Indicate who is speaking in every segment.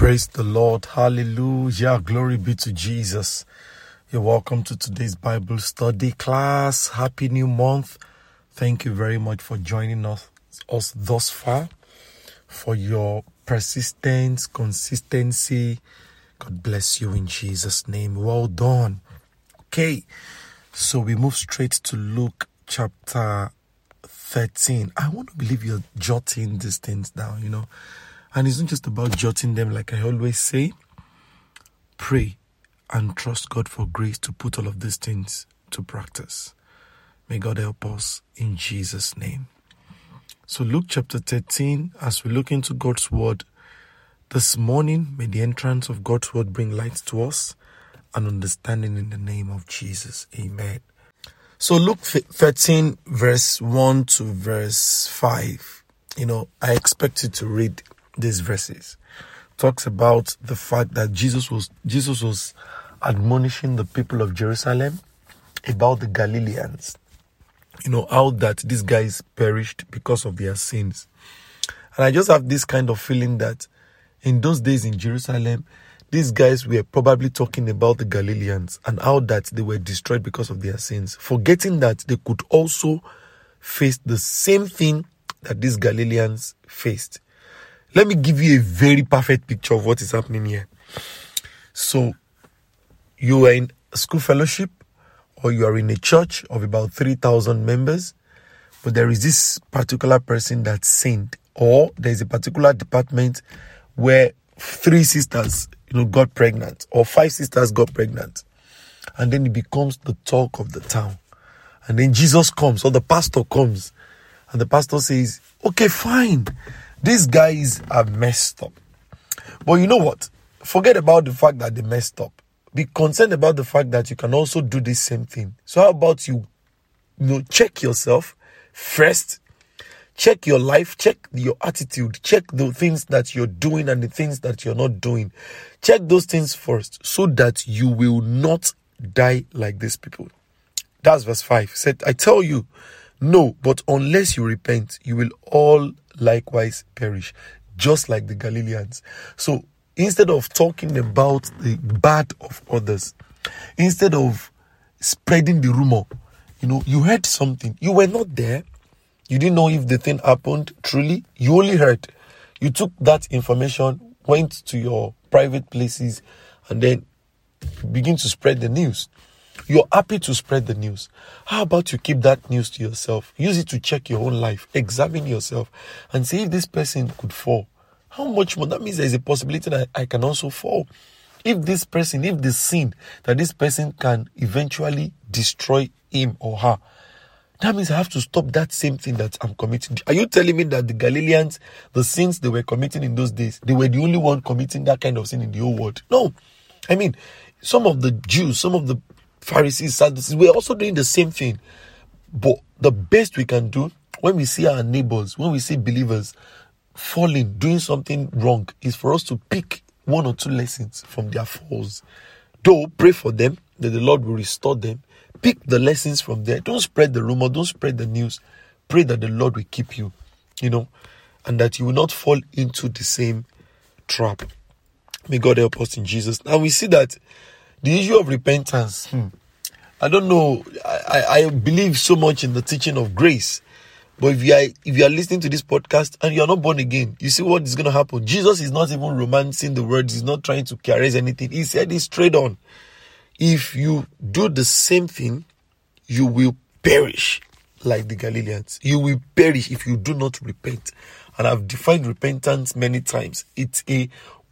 Speaker 1: Praise the Lord. Hallelujah. Glory be to Jesus. You're welcome to today's Bible study class. Happy new month. Thank you very much for joining us thus far, for your persistence, consistency. God bless you in Jesus' name. Well done. Okay, so we move straight to Luke chapter 13. I want to believe you're jotting these things down, And it's not just about jotting them, like I always say. Pray and trust God for grace to put all of these things to practice. May God help us in Jesus' name. So Luke chapter 13, as we look into God's word this morning, may the entrance of God's word bring light to us and understanding in the name of Jesus. Amen. So Luke 13, verse 1 to verse 5. I expect you to read these verses. Talks about the fact that Jesus was admonishing the people of Jerusalem about the Galileans. How that these guys perished because of their sins. And I just have this kind of feeling that in those days in Jerusalem, these guys were probably talking about the Galileans and how that they were destroyed because of their sins, forgetting that they could also face the same thing that these Galileans faced. Let me give you a very perfect picture of what is happening here. So, you are in a school fellowship or you are in a church of about 3,000 members, but there is this particular person that sinned, or there is a particular department where 3 sisters, got pregnant, or 5 sisters got pregnant. And then it becomes the talk of the town. And then Jesus comes, or the pastor comes, and the pastor says, okay, fine. These guys are messed up. But you know what? Forget about the fact that they messed up. Be concerned about the fact that you can also do the same thing. So how about you check yourself first, check your life, check your attitude, check the things that you're doing and the things that you're not doing. Check those things first so that you will not die like these people. That's verse 5. Said, I tell you, no, but unless you repent, you will all likewise perish, just like the Galileans. So instead of talking about the bad of others, instead of spreading the rumor, you heard something. You were not there. You didn't know if the thing happened truly. You only heard. You took that information, went to your private places, and then begin to spread the news. You're happy to spread the news. How about you keep that news to yourself? Use it to check your own life. Examine yourself and see if this person could fall. How much more? That means there's a possibility that I can also fall. If the sin that this person can eventually destroy him or her, that means I have to stop that same thing that I'm committing. Are you telling me that the Galileans, the sins they were committing in those days, they were the only one committing that kind of sin in the whole world? No. I mean, some of the Jews, some of the Pharisees, Sadducees, we're also doing the same thing. But the best we can do when we see our neighbors, when we see believers falling, doing something wrong, is for us to pick 1 or 2 lessons from their falls. Though, pray for them, that the Lord will restore them. Pick the lessons from there. Don't spread the rumor, don't spread the news. Pray that the Lord will keep you, and that you will not fall into the same trap. May God help us in Jesus. Now we see that the issue of repentance, I don't know, I believe so much in the teaching of grace. But if you are listening to this podcast and you are not born again, you see what is going to happen. Jesus is not even romancing the words. He's not trying to caress anything. He said it straight on. If you do the same thing, you will perish like the Galileans. You will perish if you do not repent. And I've defined repentance many times. It's a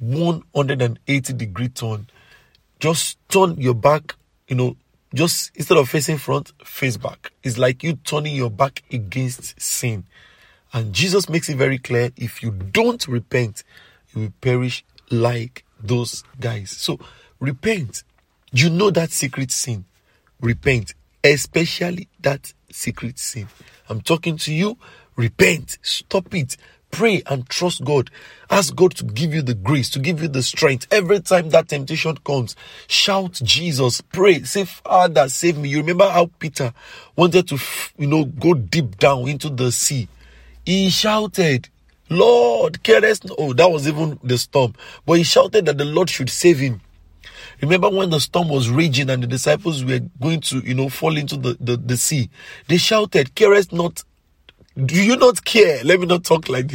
Speaker 1: 180-degree turn. Just turn your back, just instead of facing front, face back. It's like you turning your back against sin. And Jesus makes it very clear, if you don't repent, you will perish like those guys. So repent. You know that secret sin. Repent. Especially that secret sin. I'm talking to you. Repent. Stop it. Pray and trust God. Ask God to give you the grace, to give you the strength. Every time that temptation comes, shout Jesus. Pray. Say, Father, save me. You remember how Peter wanted to, go deep down into the sea. He shouted, Lord, carest not. Oh, that was even the storm. But he shouted that the Lord should save him. Remember when the storm was raging and the disciples were going to, fall into the sea? They shouted, carest not. Do you not care? Let me not talk like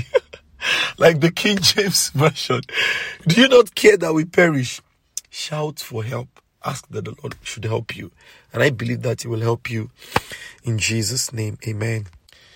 Speaker 1: the King James Version. Do you not care that we perish? Shout for help. Ask that the Lord should help you. And I believe that he will help you. In Jesus' name, amen.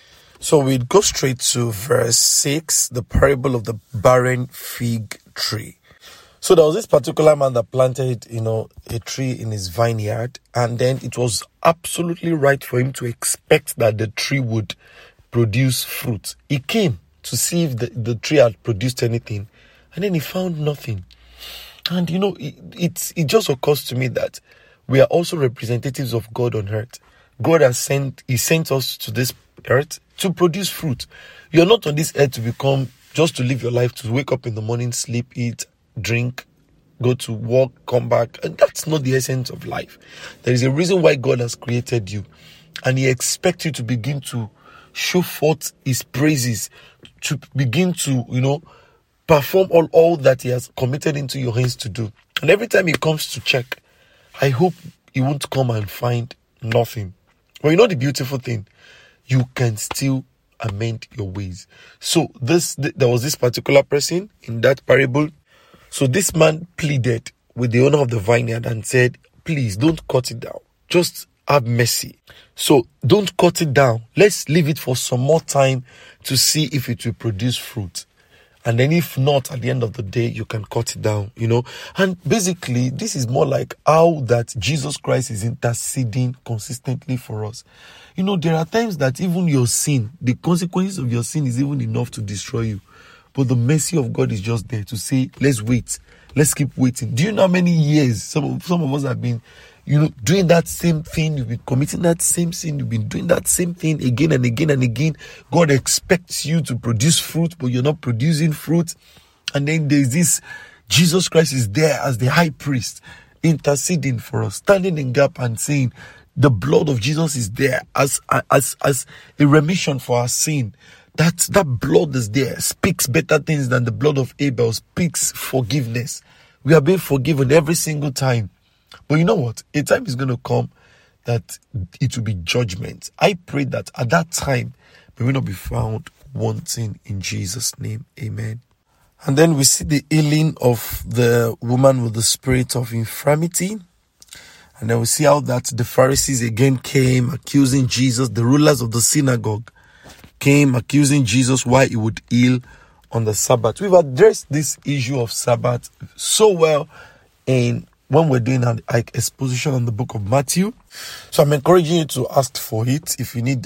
Speaker 1: So we go straight to verse 6, the parable of the barren fig tree. So there was this particular man that planted, a tree in his vineyard, and then it was absolutely right for him to expect that the tree would produce fruit. He came to see if the tree had produced anything, and then he found nothing. And it just occurs to me that we are also representatives of God on earth. God has sent us to this earth to produce fruit. You're not on this earth just to live your life, to wake up in the morning, sleep, eat, drink, go to work, come back. And that's not the essence of life. There is a reason why God has created you. And he expects you to begin to show forth his praises, to begin to, perform all that he has committed into your hands to do. And every time he comes to check, I hope he won't come and find nothing. Well, the beautiful thing, you can still amend your ways. So there was this particular person in that parable. So this man pleaded with the owner of the vineyard and said, please don't cut it down. Just have mercy. So don't cut it down. Let's leave it for some more time to see if it will produce fruit. And then if not, at the end of the day, you can cut it down, And basically, this is more like how that Jesus Christ is interceding consistently for us. There are times that even your sin, the consequences of your sin is even enough to destroy you. But the mercy of God is just there to say, let's wait. Let's keep waiting. Do you know how many years some of us have been, doing that same thing? You've been committing that same sin. You've been doing that same thing again and again and again. God expects you to produce fruit, but you're not producing fruit. And then there's this, Jesus Christ is there as the high priest, interceding for us, standing in gap and saying, the blood of Jesus is there as a remission for our sin. That blood is there, speaks better things than the blood of Abel, speaks forgiveness. We are being forgiven every single time. But you know what? A time is going to come that it will be judgment. I pray that at that time, we will not be found wanting in Jesus' name. Amen. And then we see the healing of the woman with the spirit of infirmity. And then we see how that the Pharisees again came accusing Jesus. The rulers of the synagogue came accusing Jesus why he would heal on the Sabbath. We've addressed this issue of Sabbath so well when we're doing an exposition on the book of Matthew. So I'm encouraging you to ask for it if you need,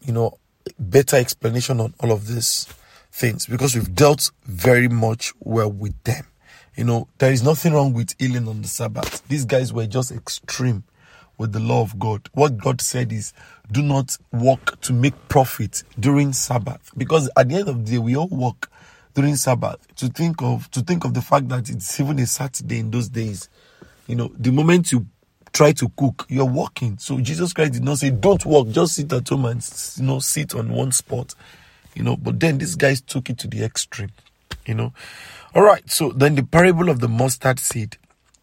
Speaker 1: better explanation on all of these things, because we've dealt very much well with them. There is nothing wrong with healing on the Sabbath. These guys were just extreme with the law of God. What God said is, do not work to make profit during Sabbath. Because at the end of the day, we all work during Sabbath. To think of the fact that it's even a Saturday in those days. The moment you try to cook, you're working. So Jesus Christ did not say, don't work, just sit at home and, sit on one spot. But then these guys took it to the extreme, All right, so then the parable of the mustard seed.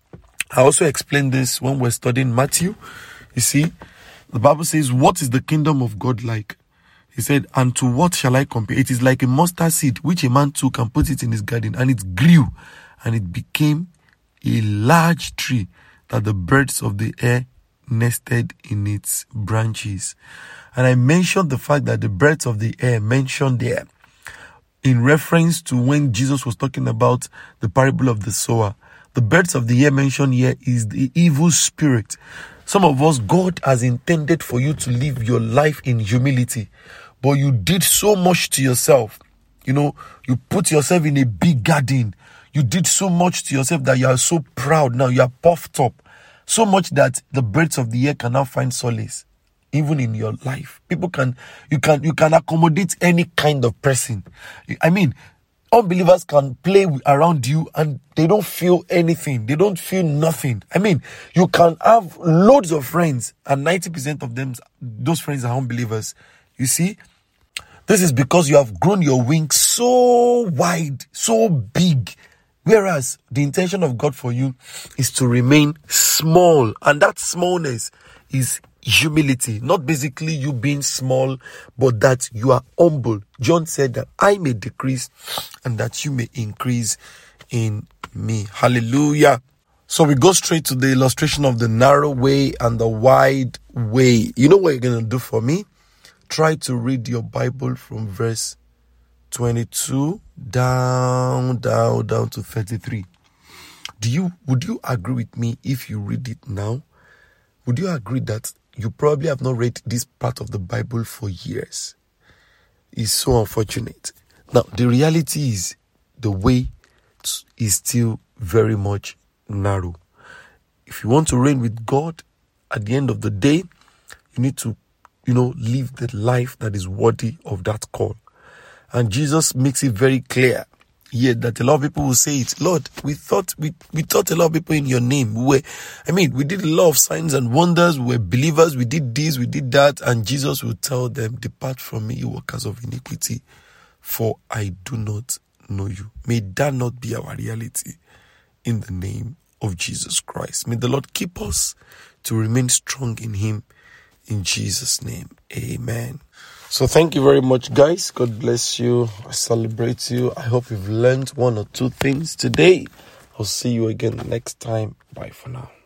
Speaker 1: I also explained this when we're studying Matthew. You see, the Bible says, what is the kingdom of God like? He said, and to what shall I compare? It is like a mustard seed, which a man took and put it in his garden, and it grew, and it became a large tree that the birds of the air nested in its branches. And I mentioned the fact that the birds of the air mentioned there in reference to when Jesus was talking about the parable of the sower. The birds of the air mentioned here is the evil spirit. Some of us, God has intended for you to live your life in humility, but you did so much to yourself. You put yourself in a big garden. You did so much to yourself that you are so proud now. You are puffed up. So much that the birds of the air cannot find solace, even in your life. You can accommodate any kind of person. Unbelievers can play around you and they don't feel anything. They don't feel nothing. You can have loads of friends and 90% of them, those friends are unbelievers. You see, This is because you have grown your wings so wide, so big. Whereas the intention of God for you is to remain small. And that smallness is humility. Not basically you being small, but that you are humble. John said that I may decrease and that you may increase in me. Hallelujah. So we go straight to the illustration of the narrow way and the wide way. You know what you're going to do for me? Try to read your Bible from verse 22 down to 33. Would you agree with me if you read it now? Would you agree that you probably have not read this part of the Bible for years? It's so unfortunate. Now, the reality is the way is still very much narrow. If you want to reign with God, at the end of the day, you need to, live the life that is worthy of that call. And Jesus makes it very clear here that a lot of people will say it. Lord, we taught a lot of people in your name. We did a lot of signs and wonders. We were believers. We did this, we did that. And Jesus will tell them, depart from me, you workers of iniquity, for I do not know you. May that not be our reality in the name of Jesus Christ. May the Lord keep us to remain strong in him. In Jesus' name, amen. So thank you very much, guys. God bless you. I celebrate you. I hope you've learned one or two things today. I'll see you again next time. Bye for now.